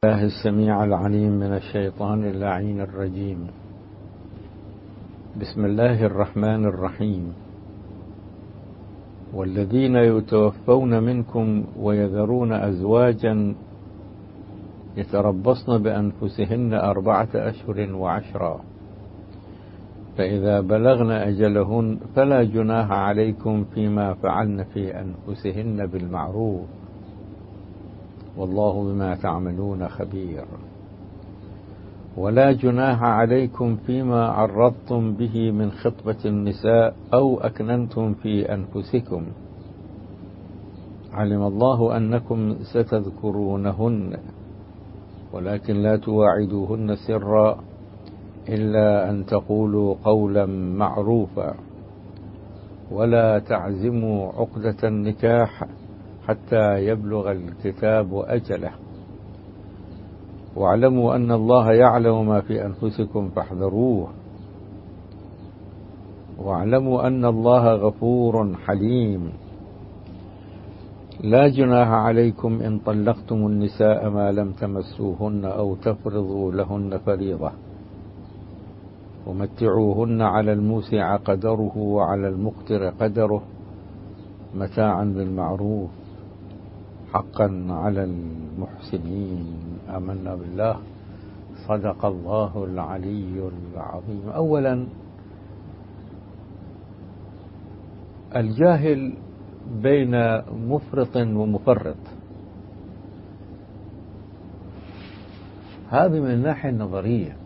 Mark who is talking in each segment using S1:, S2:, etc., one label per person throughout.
S1: الله السميع العليم من الشيطان اللعين الرجيم. بسم الله الرحمن الرحيم. والذين يتوفون منكم ويذرون أزواجا يتربصن بأنفسهن 4 أشهر و10، فإذا بلغن أجلهن فلا جناح عليكم فيما فعلن في أنفسهن بالمعروف، والله بما تعملون خبير. ولا جناح عليكم فيما عرضتم به من خطبة النساء أو أكننتم في أنفسكم، علم الله أنكم ستذكرونهن ولكن لا تواعدوهن سرا إلا أن تقولوا قولا معروفا، ولا تعزموا عقدة النكاح حتى يبلغ الكتاب أجله، واعلموا أن الله يعلم ما في أنفسكم فاحذروه، واعلموا أن الله غفور حليم. لا جناح عليكم إن طلقتم النساء ما لم تمسوهن أو تفرضوا لهن فريضة، ومتعوهن على الموسع قدره وعلى المقتر قدره متاعا بالمعروف، حقا على المحسنين. آمنا بالله، صدق الله العلي العظيم. أولا، الجاهل بين مفرط ومفرط، هذه من الناحية النظرية،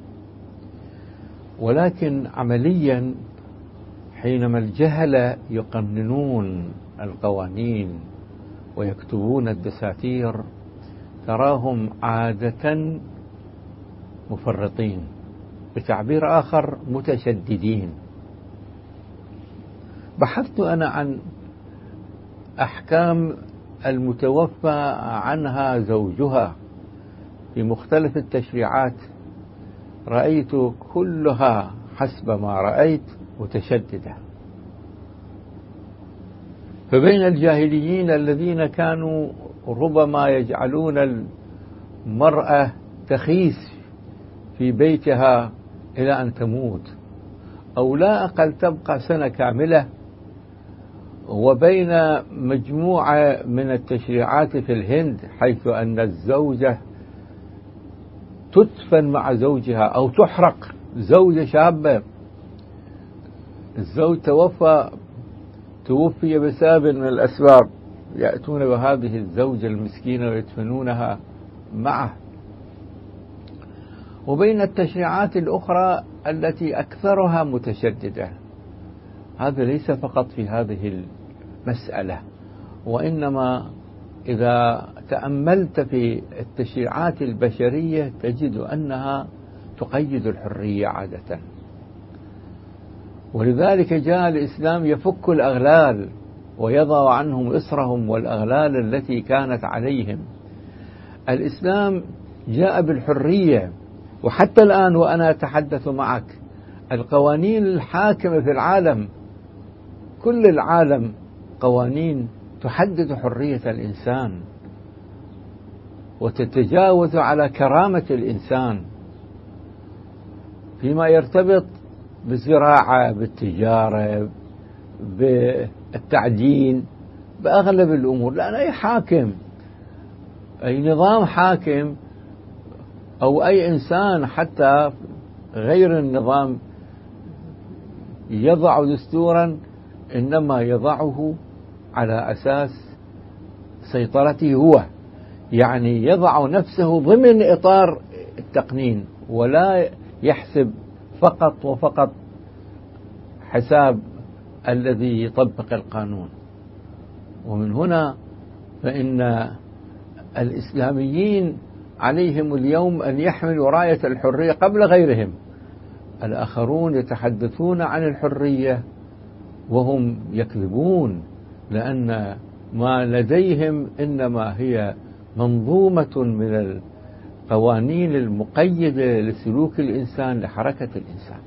S1: ولكن عمليا حينما الجهلة يقننون القوانين ويكتبون الدساتير تراهم عادة مفرطين، بتعبير آخر متشددين. بحثت أنا عن أحكام المتوفى عنها زوجها في مختلف التشريعات، رأيت كلها حسب ما رأيت متشددة. فبين الجاهليين الذين كانوا ربما يجعلون المرأة تخيس في بيتها إلى أن تموت أو لا أقل تبقى سنة كاملة، وبين مجموعة من التشريعات في الهند حيث أن الزوجة تدفن مع زوجها أو تحرق. زوجة شابة، الزوج توفي بسبب من الأسباب، يأتون بهذه الزوجة المسكينة ويدفنونها معه. وبين التشريعات الأخرى التي أكثرها متشددة. هذا ليس فقط في هذه المسألة، وإنما إذا تأملت في التشريعات البشرية تجد أنها تقيد الحرية عادة. ولذلك جاء الإسلام يفك الأغلال ويضع عنهم إصرهم والأغلال التي كانت عليهم. الإسلام جاء بالحرية، وحتى الآن وأنا أتحدث معك القوانين الحاكمة في العالم، كل العالم قوانين تحدد حرية الإنسان وتتجاوز على كرامة الإنسان فيما يرتبط بالزراعة، بالتجارة، بالتعدين، بأغلب الأمور. لأن أي حاكم، أي نظام حاكم أو أي إنسان حتى غير النظام يضع دستورا إنما يضعه على أساس سيطرته هو، يعني يضع نفسه ضمن إطار التقنين ولا يحسب فقط وفقط حساب الذي يطبق القانون. ومن هنا فإن الإسلاميين عليهم اليوم أن يحملوا راية الحرية قبل غيرهم. الآخرون يتحدثون عن الحرية وهم يكذبون، لأن ما لديهم إنما هي منظومة من القوانين المقيدة لسلوك الإنسان، لحركة الإنسان.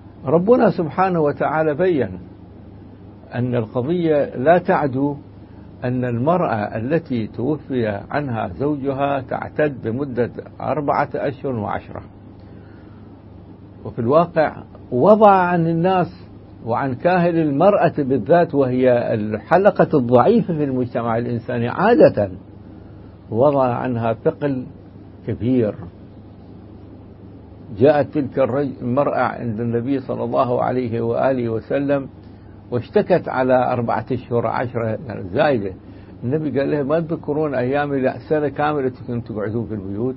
S1: ربنا سبحانه وتعالى بيّن أن القضية لا تعدو أن المرأة التي توفي عنها زوجها تعتد بمدة 4 أشهر و10. وفي الواقع وضع عن الناس وعن كاهل المرأة بالذات، وهي الحلقة الضعيفة في المجتمع الإنساني عادة، وضع عنها ثقل كبير. جاءت تلك المرأة عند النبي صلى الله عليه وآله وسلم واشتكت على 4 أشهر 10 زايدة. النبي قال لها: ما تذكرون أيام سنة كاملة كنتم تقعدون في البيوت؟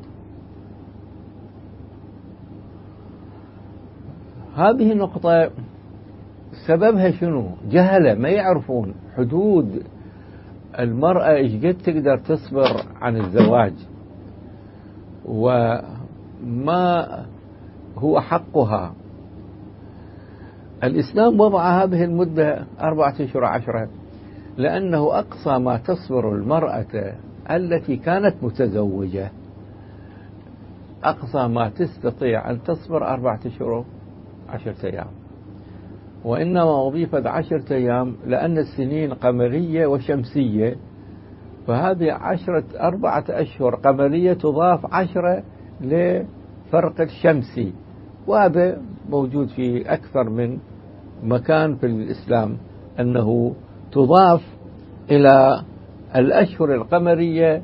S1: هذه النقطة سببها شنو؟ جهلة، ما يعرفون حدود المرأة إيش قد تقدر تصبر عن الزواج وما هو حقها. الإسلام وضع هذه المدة 4 أشهر 10 لأنه أقصى ما تصبر المرأة التي كانت متزوجة، أقصى ما تستطيع أن تصبر 4 أشهر 10 أيام، وإنما أضيفت 10 أيام لأن السنين قمرية وشمسية، فهذه 4 أشهر قمرية تضاف 10 لفرق الشمسي، وهذا موجود في أكثر من مكان في الإسلام، أنه تضاف إلى الأشهر القمرية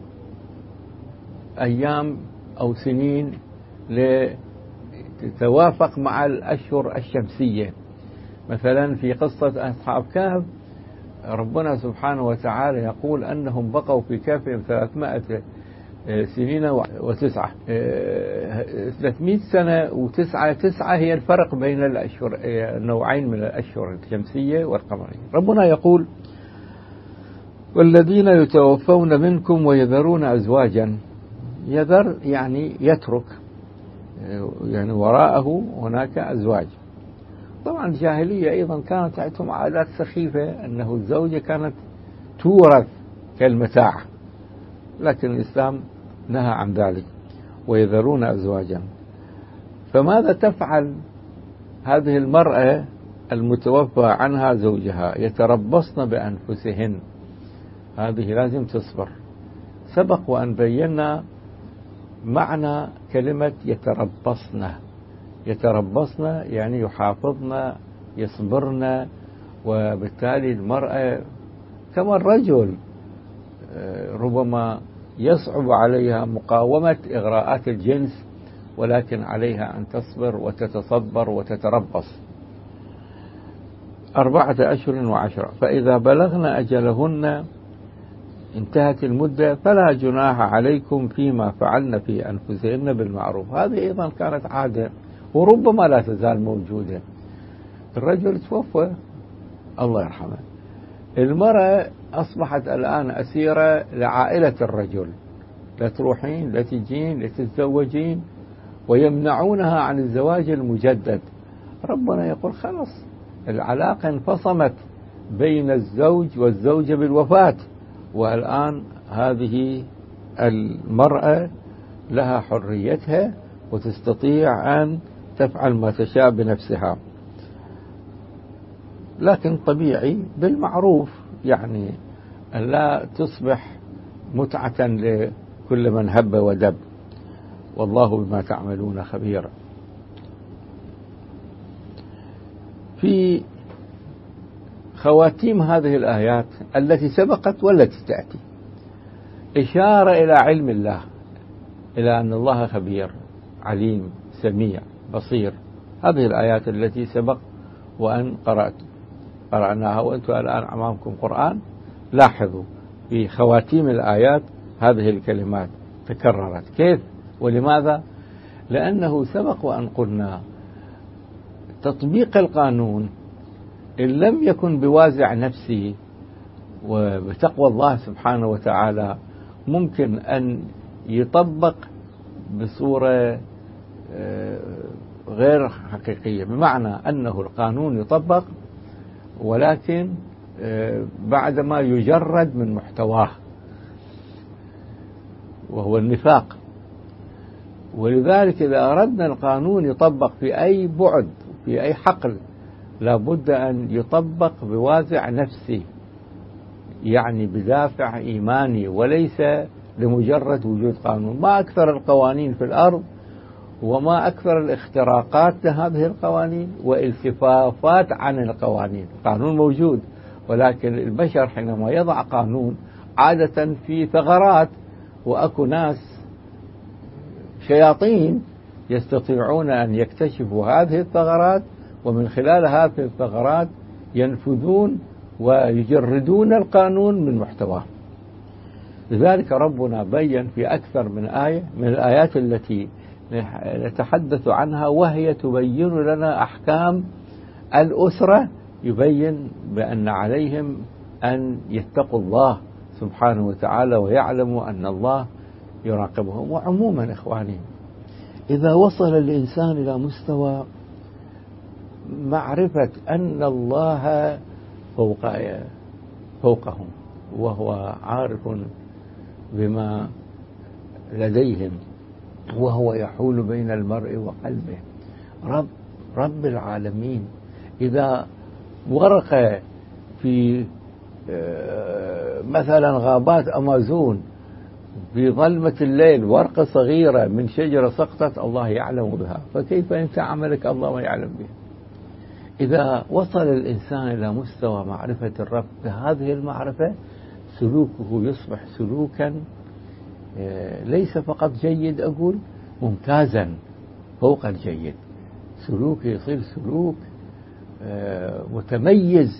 S1: أيام أو سنين لتتوافق مع الأشهر الشمسية. مثلا في قصة أصحاب كهف ربنا سبحانه وتعالى يقول أنهم بقوا في كهفهم 300 سنين و9 300 سنة و9 9 هي الفرق بين الأشهر، نوعين من الأشهر الشمسية والقمرية. ربنا يقول: والذين يتوفون منكم ويذرون أزواجا. يذر يعني يترك، يعني وراءه هناك أزواج. طبعا الجاهلية أيضا كانت عندهم عادات سخيفة، أنه الزوجة كانت تورث كالمتاع، لكن الإسلام نهى عن ذلك. ويذرون أزواجا، فماذا تفعل هذه المرأة المتوفى عنها زوجها؟ يتربصن بأنفسهن، هذه لازم تصبر. سبق وأن بينا معنى كلمة يتربصن. يتربصن يعني يحافظن، يصبرن، وبالتالي المرأة كما الرجل ربما يصعب عليها مقاومة إغراءات الجنس، ولكن عليها أن تصبر وتتصبر وتتربص 4 أشهر و10. فإذا بلغن أجلهن انتهت المدة فلا جناح عليكم فيما فعلن في أنفسهن بالمعروف. هذه أيضا كانت عادة وربما لا تزال موجودة. الرجل توفى الله يرحمه، المرأة أصبحت الآن أسيرة لعائلة الرجل، لا تروحين لا تجين لا تتزوجين، ويمنعونها عن الزواج المجدد. ربنا يقول: خلاص العلاقة انفصمت بين الزوج والزوجة بالوفاة، والآن هذه المرأة لها حريتها وتستطيع أن تفعل ما تشاء بنفسها، لكن طبيعي بالمعروف، يعني أن لا تصبح متعة لكل من هب ودب، والله بما تعملون خبير. في خواتيم هذه الآيات التي سبقت والتي تأتي إشارة إلى علم الله، إلى أن الله خبير عليم سميع بصير. هذه الآيات التي سبق وأن قرأناها وأنتم الآن أمامكم قرآن، لاحظوا في خواتيم الآيات هذه الكلمات تكررت. كيف ولماذا؟ لأنه سبق وأن قلنا تطبيق القانون إن لم يكن بوازع نفسي وبتقوى الله سبحانه وتعالى ممكن أن يطبق بصورة غير حقيقية، بمعنى أنه القانون يطبق ولكن بعدما يجرد من محتواه وهو النفاق. ولذلك إذا أردنا القانون يطبق في أي بعد في أي حقل لابد أن يطبق بوازع نفسي، يعني بدافع إيماني وليس لمجرد وجود قانون. ما أكثر القوانين في الأرض وما أكثر الاختراقات لهذه القوانين والتفافات عن القوانين. القانون موجود، ولكن البشر حينما يضع قانون عادة في ثغرات، وأكو ناس شياطين يستطيعون أن يكتشفوا هذه الثغرات، ومن خلال هذه الثغرات ينفذون ويجردون القانون من محتواه. لذلك ربنا بين في أكثر من آية من الآيات التي نتحدث عنها، وهي تبين لنا أحكام الأسرة، يبين بأن عليهم أن يتقوا الله سبحانه وتعالى ويعلموا أن الله يراقبهم. وعموما إخواني، إذا وصل الإنسان إلى مستوى معرفة أن الله فوقهم وهو عارف بما لديهم، وهو يحول بين المرء وقلبه، رب العالمين، إذا ورق في مثلا غابات أمازون في ظلمة الليل ورقة صغيرة من شجرة سقطت، الله يعلم بها، فكيف أنت عملك الله ما يعلم به؟ إذا وصل الإنسان إلى مستوى معرفة الرب بهذه المعرفة، سلوكه يصبح سلوكا ليس فقط جيد، أقول ممتازا فوق الجيد. سلوكه يصير سلوك متميز،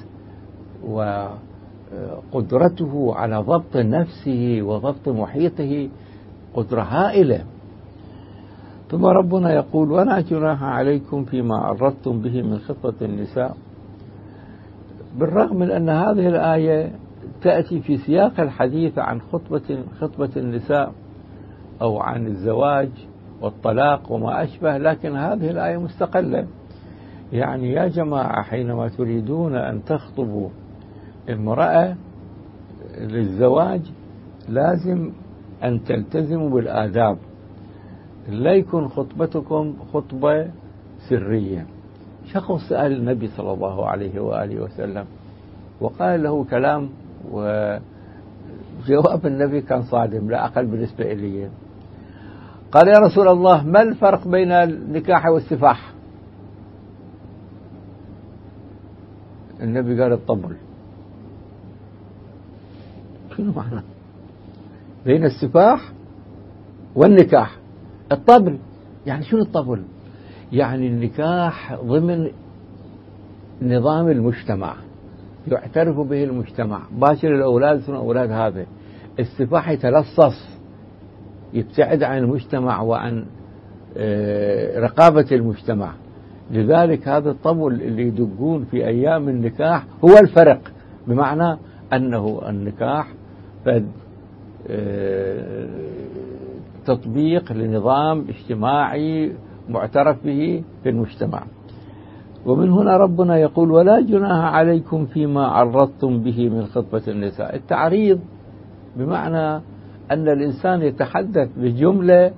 S1: وقدرته على ضبط نفسه وضبط محيطه قدرة هائلة. ثم ربنا يقول: ولا جناح عليكم فيما عرضتم به من خطبة النساء. بالرغم من أن هذه الآية تأتي في سياق الحديث عن خطبة النساء أو عن الزواج والطلاق وما أشبه، لكن هذه الآية مستقلة. يعني يا جماعة، حينما تريدون أن تخطبوا امرأة للزواج لازم أن تلتزموا بالآداب، لا يكون خطبتكم خطبة سرية. شخص سأل النبي صلى الله عليه وآله وسلم وقال له كلام، وجواب النبي كان صادم لا أقل بالنسبة إلي. قال: يا رسول الله، ما الفرق بين النكاح والسفاح؟ النبي قال: الطبل. شنو معنى بين السفاح والنكاح؟ الطبل. يعني شنو الطبل؟ يعني النكاح ضمن نظام المجتمع يعترف به المجتمع، باشر الأولاد ثم أولاد هذا. السفاح يتلصص، يبتعد عن المجتمع وعن رقابة المجتمع. لذلك هذا الطبل اللي يدقون في أيام النكاح هو الفرق، بمعنى أنه النكاح تطبيق لنظام اجتماعي معترف به في المجتمع. ومن هنا ربنا يقول: ولا جناح عليكم فيما عرضتم به من خطبة النساء. التعريض بمعنى أن الإنسان يتحدث بجملة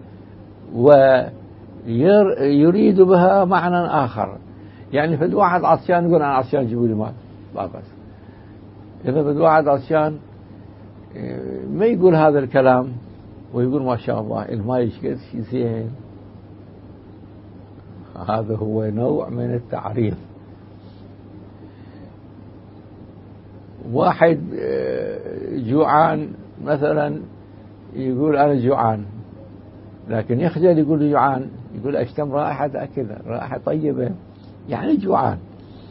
S1: ويريد بها معنى آخر. يعني فد واحد عطشان يقول: أنا عطشان جيبوا لي ماء، لا بأس. إذا فد واحد عطشان ما يقول هذا الكلام ويقول: ما شاء الله الماء يشكل زين. هذا هو نوع من التعريض. واحد جوعان مثلا يقول: أنا جوعان، لكن يخجل يقول جوعان، يقول: أشتم رائحة أكل، رائحة طيبة، يعني جوعان.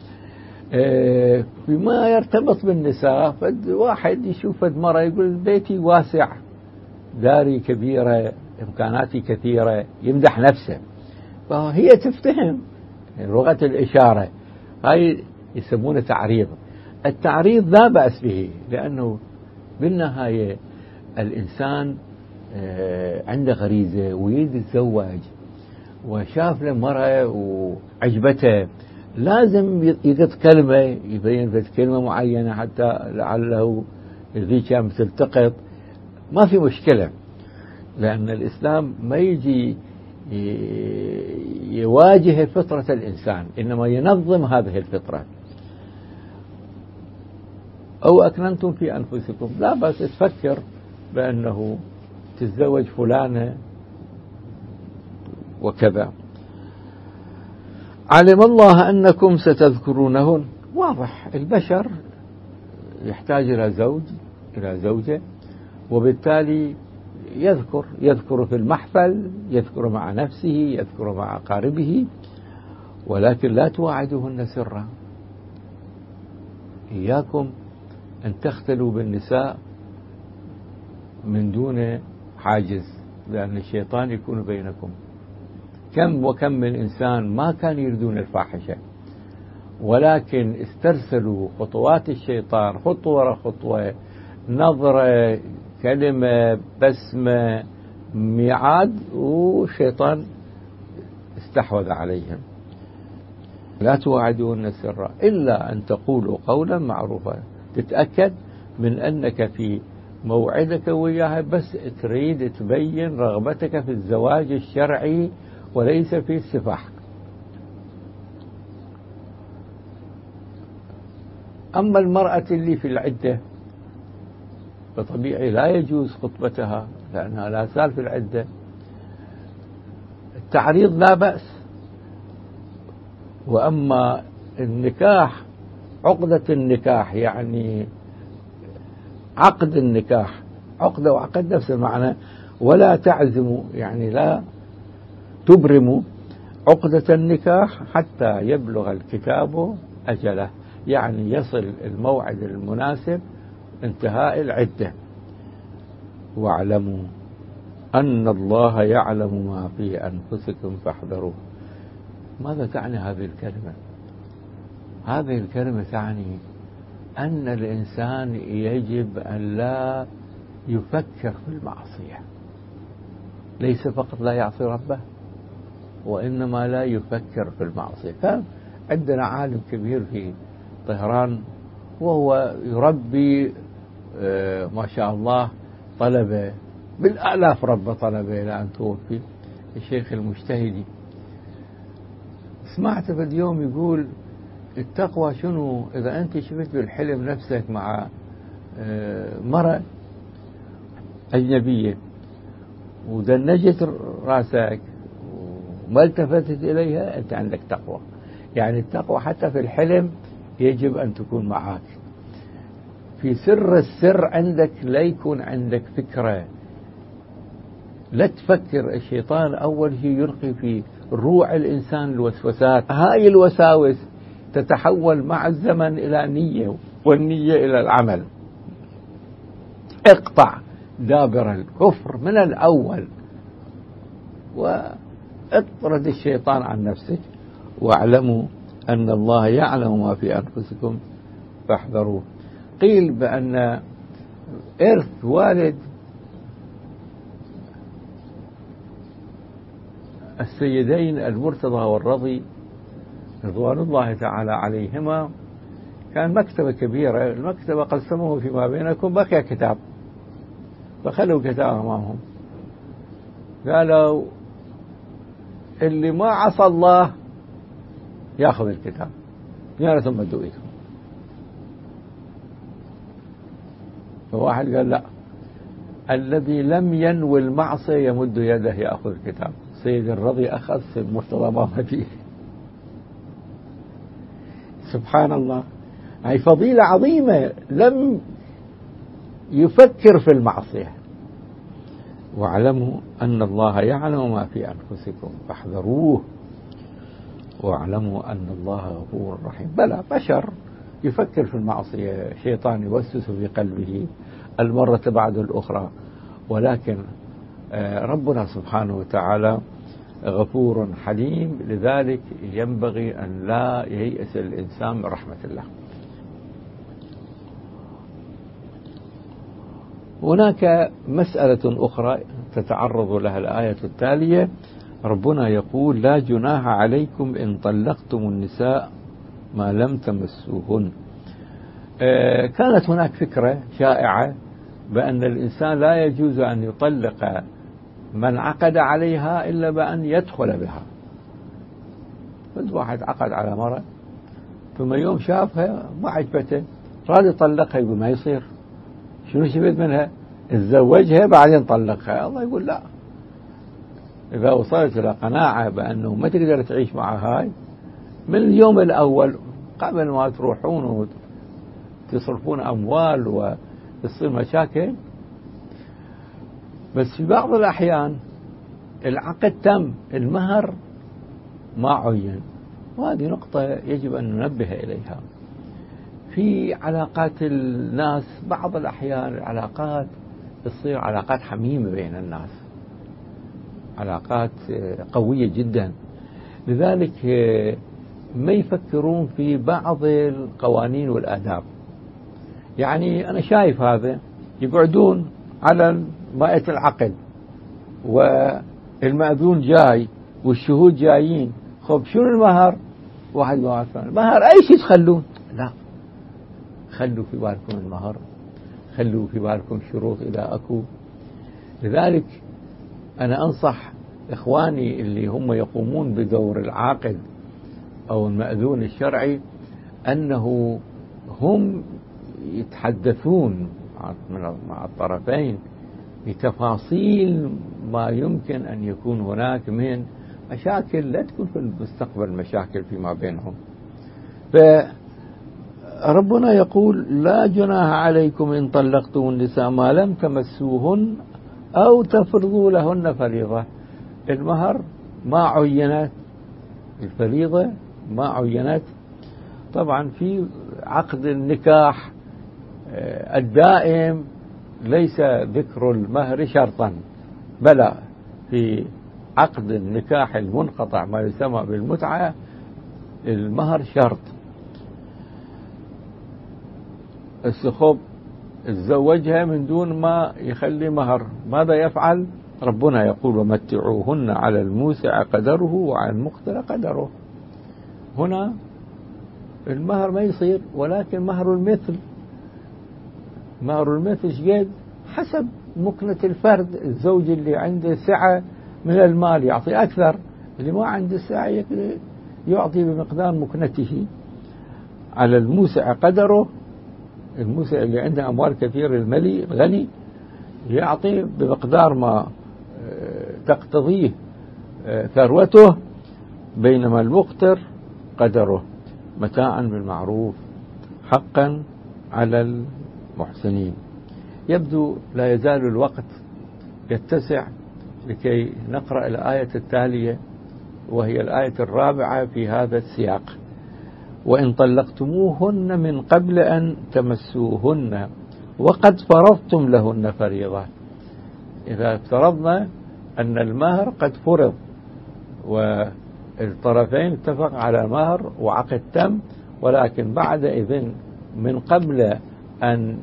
S1: فيما يرتبط بالنساء، فد واحد يشوف فد مرة يقول: بيتي واسع، داري كبيرة، إمكاناتي كثيرة، يمدح نفسه، فهي تفتهم لغة الإشارة. هاي يسمونه تعريض. التعريض لا بأس به، لأنه بالنهاية الإنسان عنده غريزة ويريد يتزوج، وشاف لمرأة وعجبته، لازم يقط كلمة، يبين في كلمة معينة حتى لعله ذيك تلتقط. ما في مشكلة، لأن الإسلام ما يجي يواجه فطرة الإنسان، إنما ينظم هذه الفطرة. أو أكننتم في أنفسكم، لا بس تفكر بأنه تتزوج فلانة وكذا. علم الله أنكم ستذكرونهن، واضح البشر يحتاج إلى زوج إلى زوجة، وبالتالي يذكر في المحفل، يذكر مع نفسه، يذكر مع أقاربه، ولكن لا تواعدوهن سرا. إياكم أن تختلوا بالنساء من دون حاجز، لأن الشيطان يكون بينكم. كم وكم من إنسان ما كانوا يريدون الفاحشة، ولكن استرسلوا خطوات الشيطان خطوة ورا خطوة، نظرة، كلمة، بسمة، ميعاد، والشيطان استحوذ عليهم. لا تواعدون سرا إلا أن تقولوا قولا معروفا. تتأكد من أنك في موعدك وياها بس تريد تبين رغبتك في الزواج الشرعي وليس في السفاح. أما المرأة اللي في العدة فطبيعي لا يجوز خطبتها لأنها لا زال في العدة. التعريض لا بأس. وأما النكاح، عقدة النكاح يعني عقد النكاح، عقدة وعقد نفس المعنى، ولا تعزموا يعني لا تبرموا عقدة النكاح حتى يبلغ الكتاب أجله، يعني يصل الموعد المناسب انتهاء العدة. واعلموا أن الله يعلم ما في أنفسكم فاحذروه. ماذا تعني هذه الكلمة؟ هذه الكلمة تعني أن الإنسان يجب أن لا يفكر في المعصية، ليس فقط لا يعصي ربه، وإنما لا يفكر في المعصية. كان عندنا عالم كبير في طهران وهو يربي ما شاء الله طلبة بالآلاف، رب طلبة إلى أن توفي، الشيخ المجتهدي. سمعت في اليوم يقول التقوى شنو؟ إذا أنت شفت بالحلم نفسك مع مرأة أجنبية ودنجت راسك وما التفتت إليها، أنت عندك تقوى. يعني التقوى حتى في الحلم يجب أن تكون معك. في سر السر عندك لا يكون عندك فكرة، لا تفكر. الشيطان أول شيء يلقي في روع الإنسان الوسوسات، هاي الوساوس تتحول مع الزمن إلى نية، والنية إلى العمل. اقطع دابر الكفر من الأول واطرد الشيطان عن نفسك. واعلموا أن الله يعلم ما في أنفسكم فاحذروه. قيل بأن إرث والد السيدين المرتضى والرضي رضوان الله تعالى عليهما كان مكتبة كبيرة، المكتبة قسموه فيما بينكم، بقي كتاب، فخلوا كتاب أمامهم، قالوا اللي ما عصى الله يأخذ الكتاب يا ثم ادوا إيدكم. فواحد قال لا، الذي لم ينوي المعصية يمد يده يأخذ الكتاب. سيد الرضي أخذ، المرتضى ما فيه. سبحان الله، هي فضيلة عظيمة، لم يفكر في المعصية. واعلموا أن الله يعلم ما في أنفسكم فاحذروه واعلموا أن الله غفور رحيم. بلى بشر يفكر في المعصية، شيطان يوسوس في قلبه المرة بعد الأخرى، ولكن ربنا سبحانه وتعالى غفور حليم، لذلك ينبغي أن لا ييأس الإنسان من رحمة الله. هناك مسألة أخرى تتعرض لها الآية التالية. ربنا يقول لا جناح عليكم إن طلقتم النساء ما لم تمسوهن. كانت هناك فكرة شائعة بأن الإنسان لا يجوز أن يطلق من عقد عليها إلا بأن يدخل بها. واحد عقد على مرة ثم يوم شافها ما عجبته، راد يطلقها يقول ما يصير، شنو شفت منها؟ تزوجها بعدين طلقها. الله يقول لا، إذا وصلت إلى قناعة بأنه ما تقدر تعيش مع هاي من اليوم الأول قبل ما تروحون وتصرفون أموال وتصير مشاكل. بس في بعض الأحيان العقد تم، المهر ما عين، وهذه نقطة يجب أن ننبه إليها. في علاقات الناس بعض الأحيان العلاقات تصير علاقات حميمة بين الناس، علاقات قوية جدا، لذلك ما يفكرون في بعض القوانين والآداب. يعني أنا شايف هذا يقعدون على مائة العقد والمأذون جاي والشهود جايين، خب شنو المهر؟ واحد واحد مهر أي شيء تخلون؟ لا، خلوا في بالكم المهر، خلوا في بالكم شروط إذا أكو. لذلك أنا أنصح إخواني اللي هم يقومون بدور العاقد أو المأذون الشرعي أنه هم يتحدثون مع الطرفين بتفاصيل ما يمكن أن يكون هناك من مشاكل، لا تكون في المستقبل مشاكل فيما بينهم. فربنا يقول لا جناح عليكم إن طلقتم النساء ما لم تمسوهن أو تفرضوا لهن فريضة. المهر ما عينت، الفريضة ما عينت. طبعا في عقد النكاح الدائم ليس ذكر المهر شرطا، بلى في عقد النكاح المنقطع ما يسمى بالمتعة المهر شرط. السخب تزوجها من دون ما يخلي مهر، ماذا يفعل؟ ربنا يقول ومتعوهن على الموسع قدره وعلى المقتر قدره. هنا المهر ما يصير، ولكن مهر المثل. مهر المثل شقد؟ حسب مكنة الفرد. الزوج اللي عنده سعة من المال يعطي أكثر، اللي ما عنده سعة يعطي بمقدار مكنته. على الموسع قدره، الموسع اللي عنده أموال كثير الملي الغني يعطي بمقدار ما تقتضيه ثروته، بينما المقتر قدره. متاعا بالمعروف حقا على المحسنين. يبدو لا يزال الوقت يتسع لكي نقرأ الآية التالية، وهي الآية الرابعة في هذا السياق. وإن طلقتموهن من قبل أن تمسوهن وقد فرضتم لهن فريضة. إذا افترضنا أن المهر قد فرض والطرفين اتفق على مهر وعقد تم، ولكن بعد إذن من قبل أن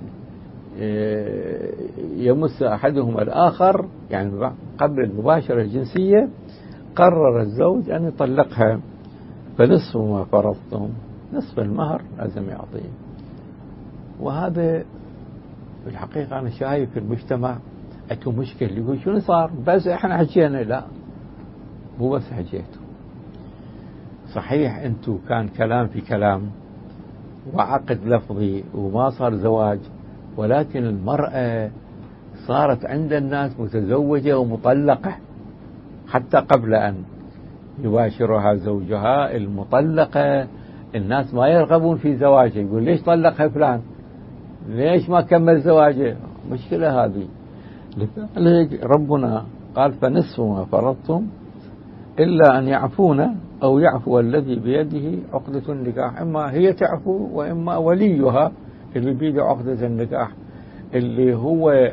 S1: يمس أحدهما الآخر، يعني قبل المباشرة الجنسية، قرر الزوج أن يطلقها، فنصف ما فرضتم، نصف المهر لازم يعطيه. وهذا في الحقيقة أنا شايف في المجتمع أكو مشكلة، يقول شنو صار؟ بس إحنا حكينا. لا، مو بس حكيتوا، صحيح أنتوا كان كلام في كلام وعقد لفظي وما صار زواج، ولكن المرأة صارت عند الناس متزوجة ومطلقة حتى قبل أن يباشرها زوجها. المطلقة الناس ما يرغبون في زواجه، يقول ليش طلقها فلان، ليش ما كمل زواجه، مشكلة هذه. لذلك ربنا قال فنصف ما فرضتم إلا أن يعفون أو يعفو الذي بيده عقدة النكاح. إما هي تعفو وإما وليها اللي بيده عقدة النكاح، اللي هو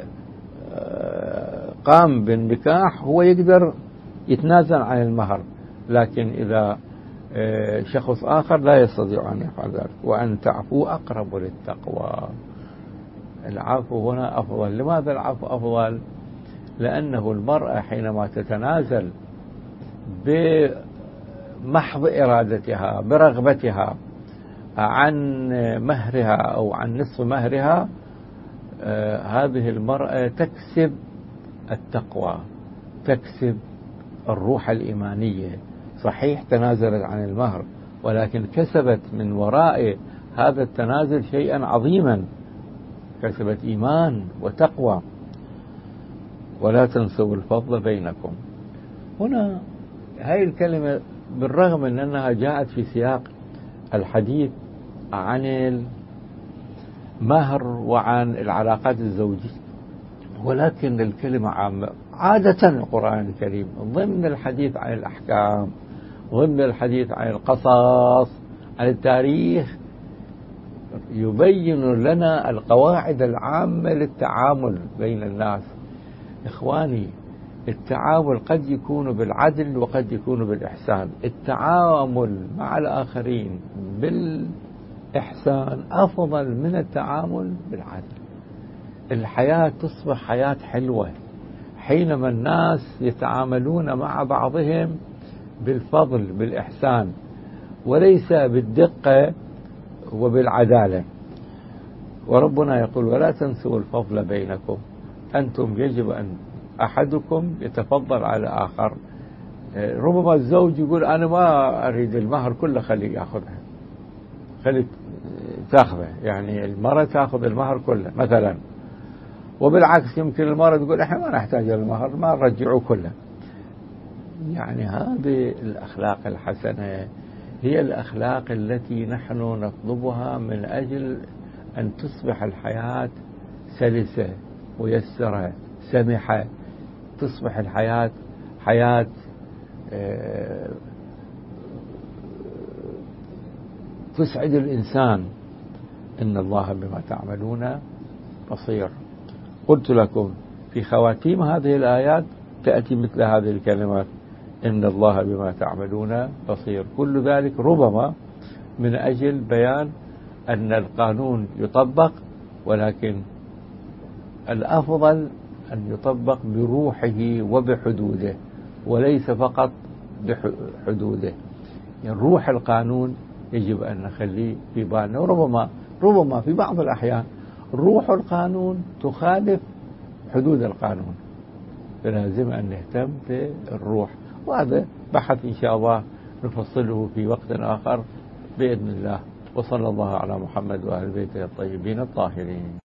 S1: قام بالنكاح هو يقدر يتنازل عن المهر، لكن إذا شخص آخر لا يستطيع أن يفعل ذلك. وأن تعفو أقرب للتقوى. العفو هنا أفضل. لماذا العفو أفضل؟ لأنه المرأة حينما تتنازل بمحض إرادتها برغبتها عن مهرها أو عن نصف مهرها، هذه المرأة تكسب التقوى، تكسب الروح الإيمانية. صحيح تنازلت عن المهر، ولكن كسبت من وراء هذا التنازل شيئا عظيما، كسبت إيمان وتقوى. ولا تنسوا الفضل بينكم. هنا هاي الكلمة بالرغم من أنها جاءت في سياق الحديث عن المهر وعن العلاقات الزوجية، ولكن الكلمة عامة. عادة القرآن الكريم ضمن الحديث عن الأحكام، ضمن الحديث عن القصص، عن التاريخ، يبين لنا القواعد العامة للتعامل بين الناس. إخواني، التعامل قد يكون بالعدل وقد يكون بالإحسان. التعامل مع الآخرين بالإحسان أفضل من التعامل بالعدل. الحياة تصبح حياة حلوة حينما الناس يتعاملون مع بعضهم بالفضل بالإحسان، وليس بالدقة وبالعدالة. وربنا يقول: ولا تنسوا الفضل بينكم. أنتم يجب أن أحدكم يتفضل على آخر. ربما الزوج يقول: أنا ما أريد المهر كله، خلي يأخذها، خلي تأخذه، يعني المرأة تأخذ المهر كله مثلا. وبالعكس يمكن المرأة تقول: إحنا ما نحتاج المهر، ما نرجعه كله. يعني هذه الأخلاق الحسنة هي الأخلاق التي نحن نطلبها من أجل أن تصبح الحياة سلسة ميسرة سمحة، تصبح الحياة حياة تسعد الإنسان. إن الله بما تعملون بصير. قلت لكم في خواتيم هذه الآيات تأتي مثل هذه الكلمات: إن الله بما تعملون بصير. كل ذلك ربما من أجل بيان أن القانون يطبق، ولكن الأفضل أن يطبق بروحه وبحدوده، وليس فقط بحدوده. يعني روح القانون يجب أن نخليه في بالنا. وربما في بعض الأحيان روح القانون تخالف حدود القانون، فلازم أن نهتم بالروح. وهذا بحث إن شاء الله نفصله في وقت آخر بإذن الله. وصلى الله على محمد وآل بيته الطيبين الطاهرين.